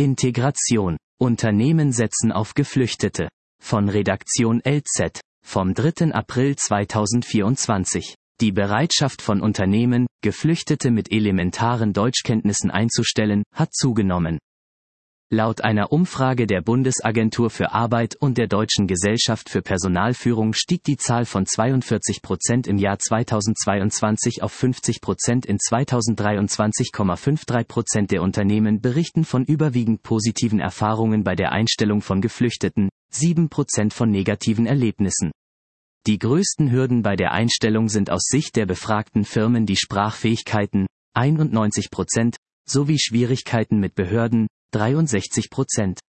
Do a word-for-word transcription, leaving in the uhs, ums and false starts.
Integration. Unternehmen setzen auf Geflüchtete. Von Redaktion L Z, vom dritten April zweitausendvierundzwanzig. Die Bereitschaft von Unternehmen, Geflüchtete mit elementaren Deutschkenntnissen einzustellen, hat zugenommen. Laut einer Umfrage der Bundesagentur für Arbeit und der Deutschen Gesellschaft für Personalführung stieg die Zahl von zweiundvierzig Prozent im Jahr zweitausendzweiundzwanzig auf fünfzig Prozent in zweitausenddreiundzwanzig. dreiundfünfzig Prozent der Unternehmen berichten von überwiegend positiven Erfahrungen bei der Einstellung von Geflüchteten, sieben Prozent von negativen Erlebnissen. Die größten Hürden bei der Einstellung sind aus Sicht der befragten Firmen die Sprachfähigkeiten, einundneunzig Prozent, sowie Schwierigkeiten mit Behörden, dreiundsechzig Prozent.